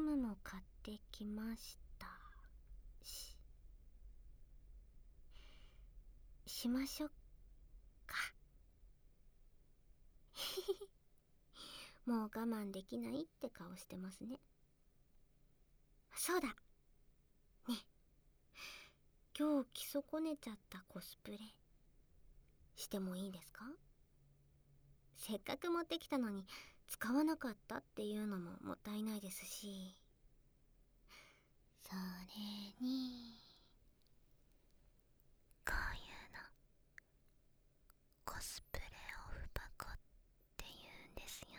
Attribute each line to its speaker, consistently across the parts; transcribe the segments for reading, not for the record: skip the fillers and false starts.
Speaker 1: ムも買ってきましたしましょうか。もう我慢できないって顔してますね。そうだね、今日着損ねちゃったコスプレしてもいいですか？せっかく持ってきたのに使わなかったっていうのももったいないですし。それにこういうのコスプレオフ箱って言うんですよ。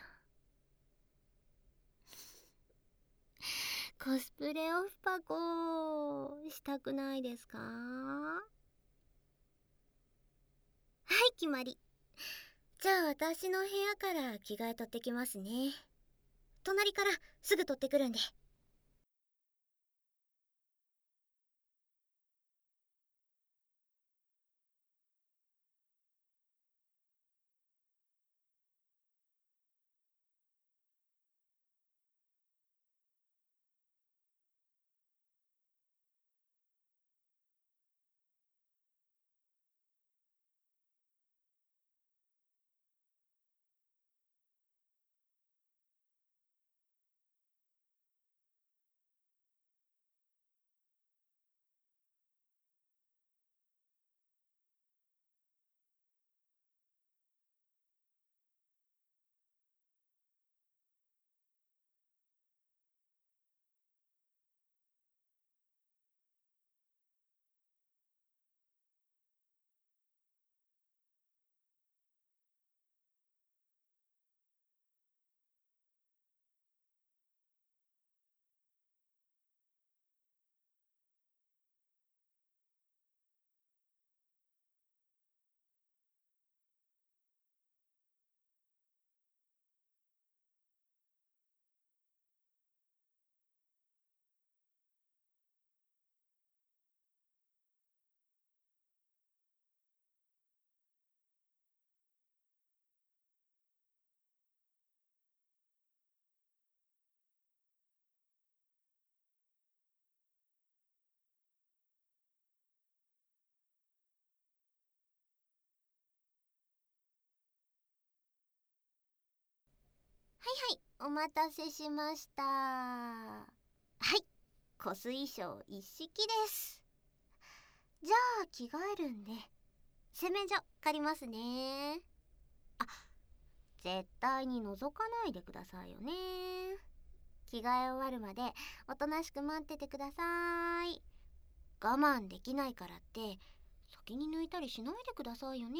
Speaker 1: コスプレオフ箱したくないですか？はい、決まり。じゃあ私の部屋から着替え取ってきますね。隣からすぐ取ってくるんで。はいはい、お待たせしました。はい、コス衣装一式です。じゃあ着替えるんで洗面所借りますね。あ、絶対に覗かないでくださいよね。着替え終わるまでおとなしく待っててください。我慢できないからって先に抜いたりしないでくださいよね。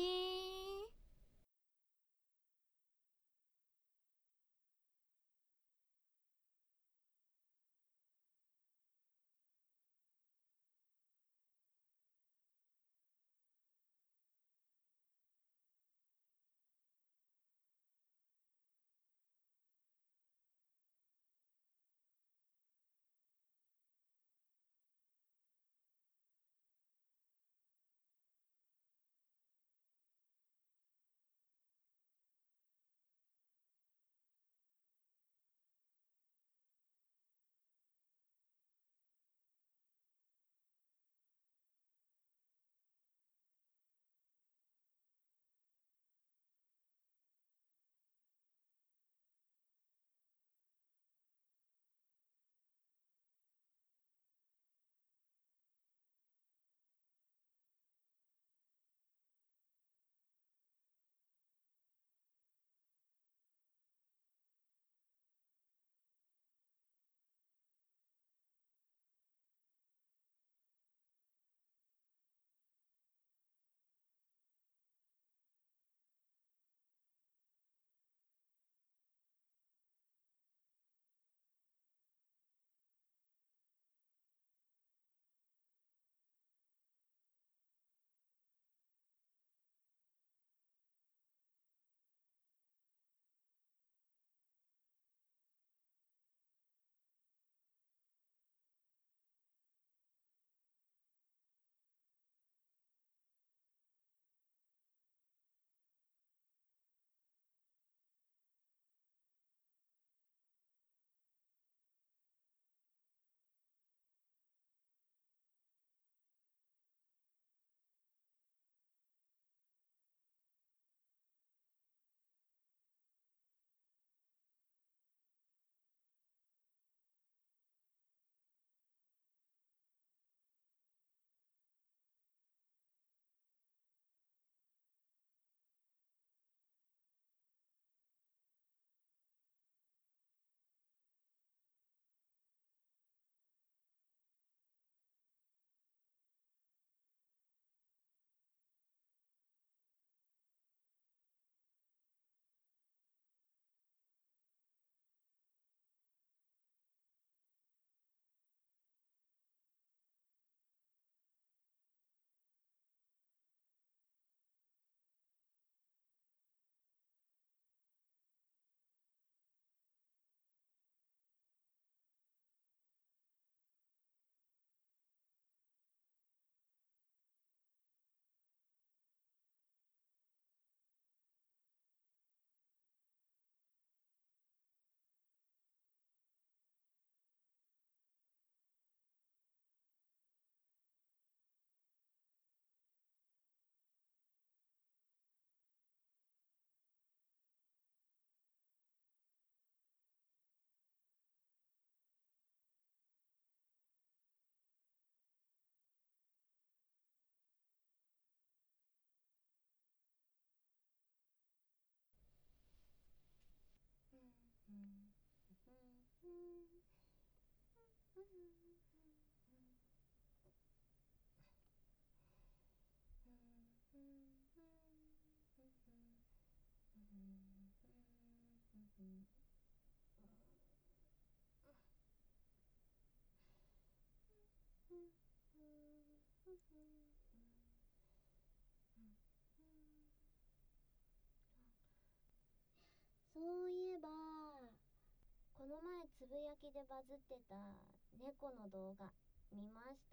Speaker 1: そういえばこの前つぶやきでバズってた猫の動画見ました？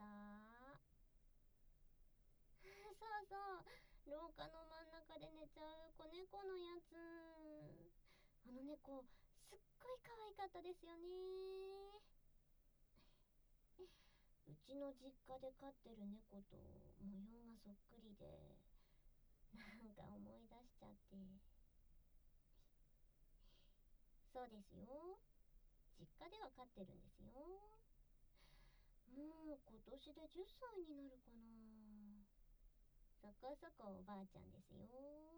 Speaker 1: そうそう、廊下の真ん中で寝ちゃう子猫のやつ。あの猫すっごい可愛かったですよね。うちの実家で飼ってる猫と模様がそっくりで、なんか思い出しちゃって。そうですよ、実家では飼ってるんですよ。もう今年で10歳になるかな。そこそこおばあちゃんですよ。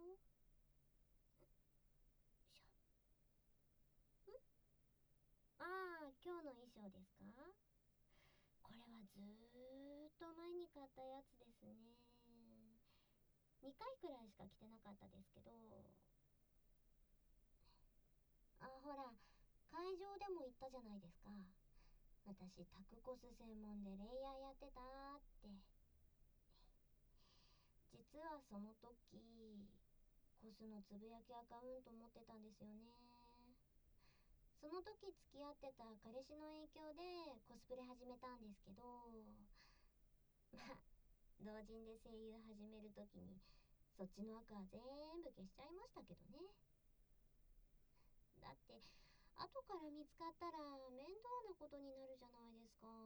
Speaker 1: しょああ、今日の衣装ですか？これはずーっと前に買ったやつですね。2回くらいしか着てなかったですけど。あ、ほら、会場でも言ったじゃないですか。私タクコス専門でレイヤーやってたって。実はその時コスのつぶやきアカウント持ってたんですよね。その時付き合ってた彼氏の影響でコスプレ始めたんですけど、まあ同人で声優始める時にそっちの赤は全部消しちゃいましたけどね。だって後から見つかったら面倒なことになるじゃないですか。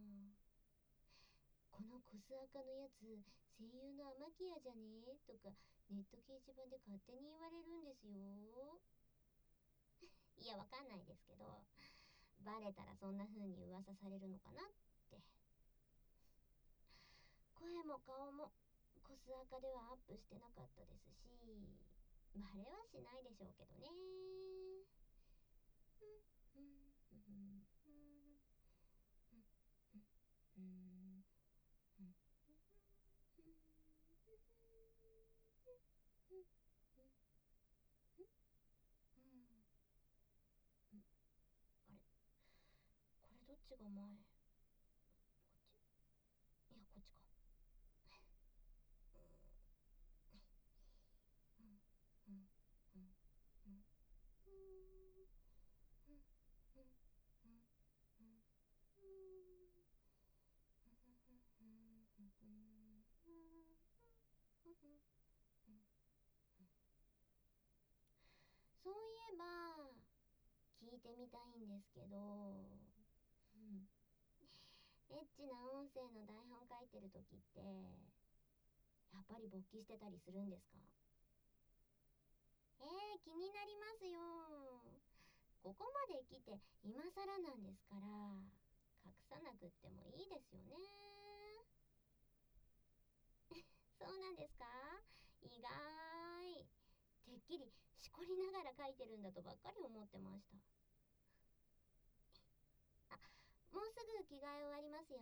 Speaker 1: このコスアカのやつ声優のアマキアじゃねとかネット掲示板で勝手に言われるんですよ。いや、わかんないですけど、バレたらそんな風に噂されるのかなって。声も顔もコスアカではアップしてなかったですし、バレはしないでしょうけどね。あれ、これどっちが前？こっち？いや、こっちか。そういえば聞いてみたいんですけど、エッチな音声の台本書いてる時ってやっぱり勃起してたりするんですか？気になりますよ。ここまで来て今更なんですから、隠さなくってもいいですよね。そうなんですか？意外。てっきりしこりながら書いてるんだとばっかり思ってました。あ、もうすぐ着替え終わりますよ。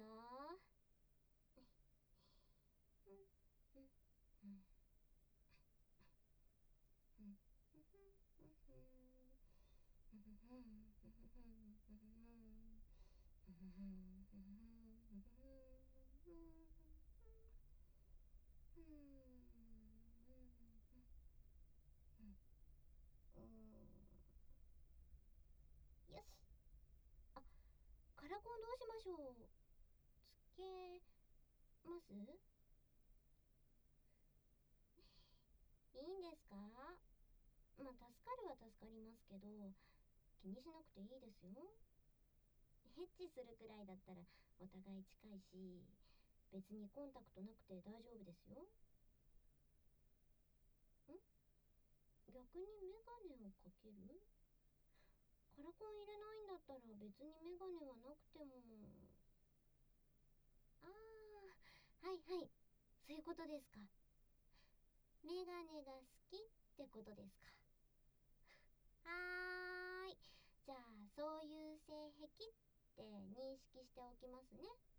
Speaker 1: よし。あ、カラコンどうしましょう？つけます？いいんですか？まあ助かるは助かりますけど、気にしなくていいですよ。エッチするくらいだったらお互い近いし、別にコンタクトなくて大丈夫ですよ。逆にメガネをかける？カラコン入れないんだったら別にメガネはなくても。ああ、はいはい、そういうことですか。メガネが好きってことですか。はーい。じゃあそういう性癖っって認識しておきますね。